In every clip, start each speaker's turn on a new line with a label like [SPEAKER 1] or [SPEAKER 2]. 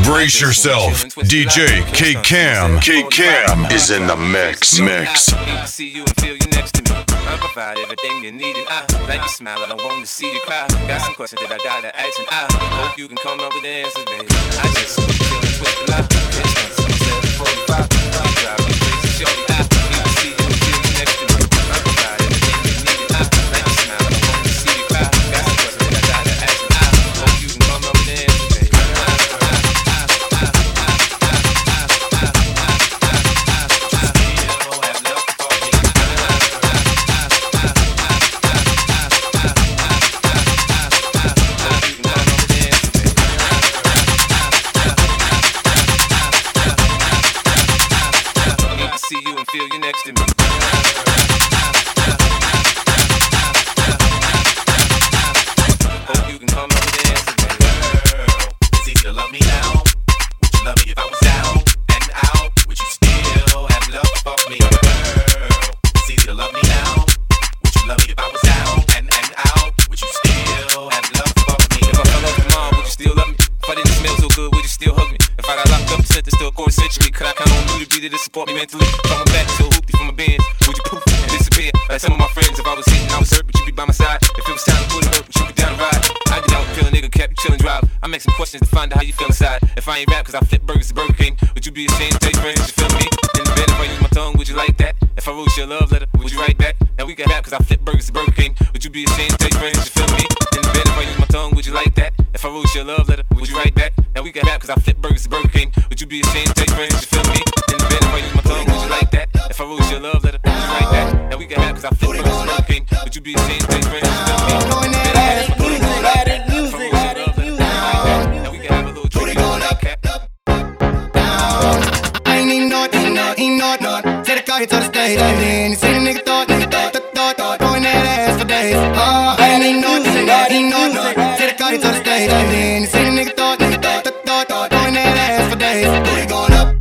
[SPEAKER 1] Brace yourself. DJ K-Cam. K-Cam is in the mix.
[SPEAKER 2] See you and feel you next to me. I provide everything you need, and I like your smile. I don't want to see you cry. Got some questions that I gotta ask, and I hope you can come up with the answers, baby. I just want to feel this with the life. It's 7:45. You drive me crazy, shorty. I need to see you and feel you next to me. I provide everything you need, and I like your smile. I don't want to see you cry. Got some questions that I gotta ask, and I hope you can come up with the answers, baby. Feel you next to me. Hope you can come up with the answer, baby. It's easy to love me now. Would you love me if I was down and out? Would you still have love for me? It's easy to love me now. Would you love me if I was down and out? Would you still have love for me? If I fell off tomorrow, would you still love me? If I didn't smell so good, would you still hug me? If I got locked up, sent this to a court century, could I count on you to be there to support me mentally? Coming back to a hoopty from a Benz, would you poof and disappear? Like some of my friends, if I was hitting, I was hurt, but you be by my side. If it was time to put it up, would you be down to ride? I get out and feel a nigga, kept you chillin' drive. I make some questions to find out how you feel inside. If I ain't rap, cause I flip burgers to Burger King, would you be ashamed to tell your friends you feel me? In the bed, if I use my tongue, would you like that? If I wrote you a love letter, would you write back? Now we got rap, cause I flip burgers to Burger King, would you be ashamed to tell your friends you feel me? In the bed, if I use my tongue, would you like that? If I wrote you a love letter, would you write back? Now we got rap, cause I flip burgers to Burger King, would you be ashamed to tell your friends you feel me? In the bed, if I use my tongue, would you like that? If I wrote you a love letter, would you write back? Now we got rap, cause I flip burgers to Burger King, would you be ashamed to tell your friends you feel me? Now we can have a little drink on that cap.
[SPEAKER 3] I ain't even know it. Said I call you to the stage, and then you see the nigga thought, throwing that ass for days. I ain't even know it. Said I call you to the stage, and then you see the nigga thought, throwing that ass for days. Booty going up,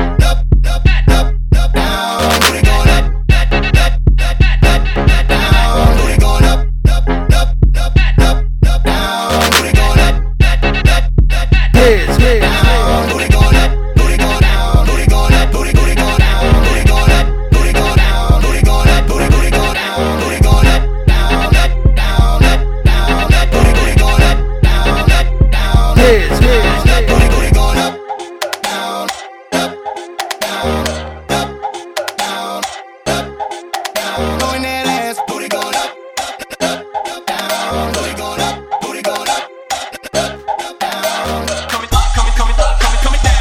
[SPEAKER 3] down. Booty going up, down. Booty going up, down. Booty going up, down. Booty going up, booty going down. Booty going up, booty going down. Booty going up, booty going down. Booty going up, booty going down. Booty going up, down, booty going up, down, booty going up, down, throwing that ass, booty going up, down, booty going up, booty going up, down. Coming down.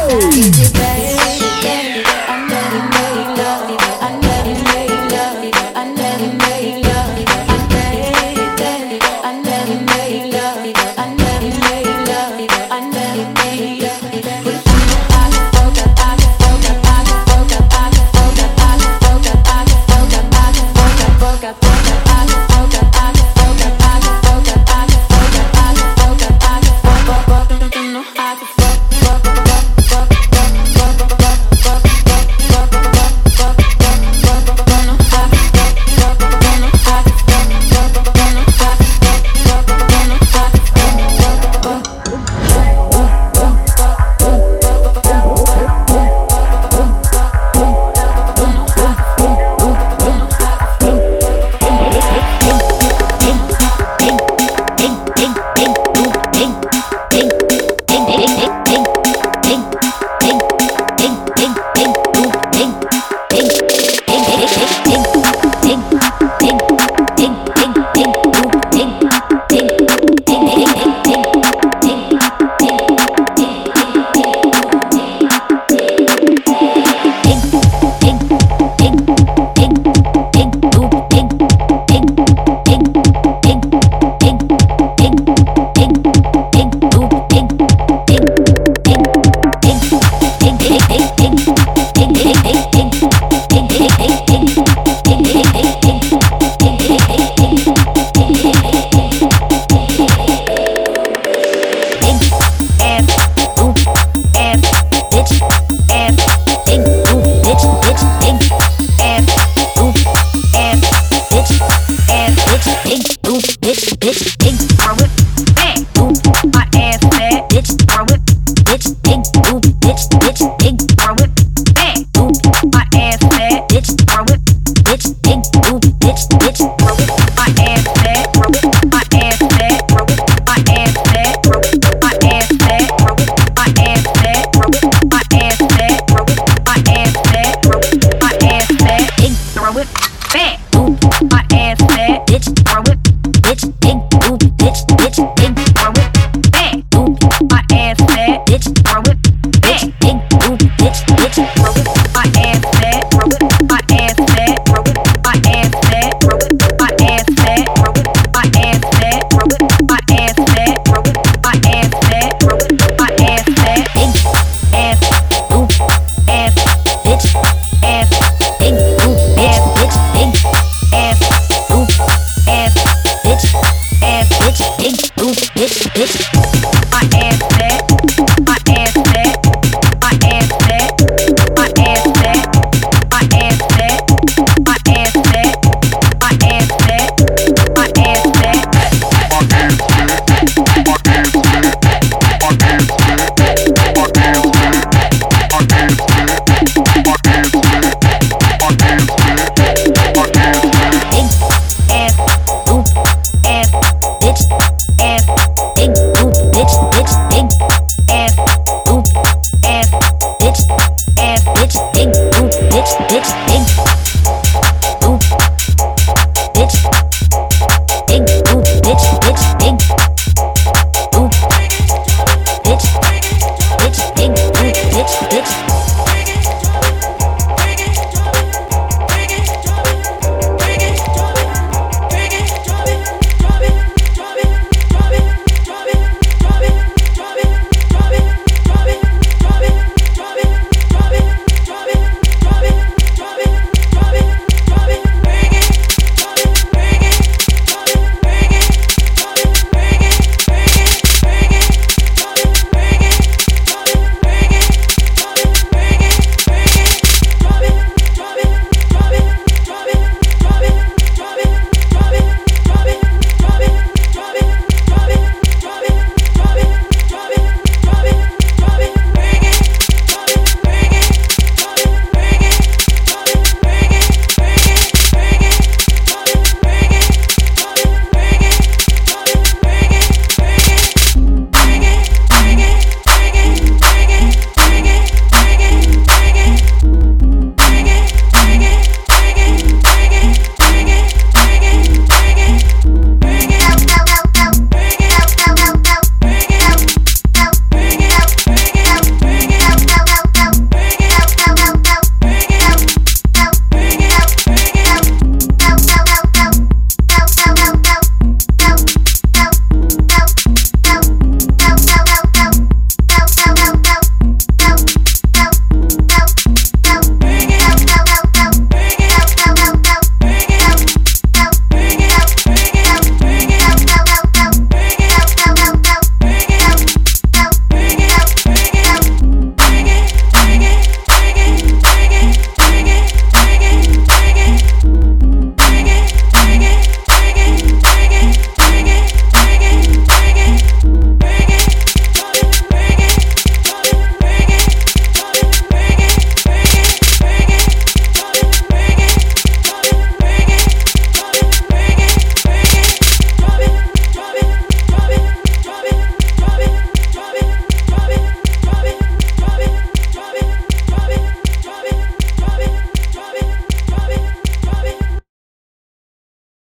[SPEAKER 4] bitch,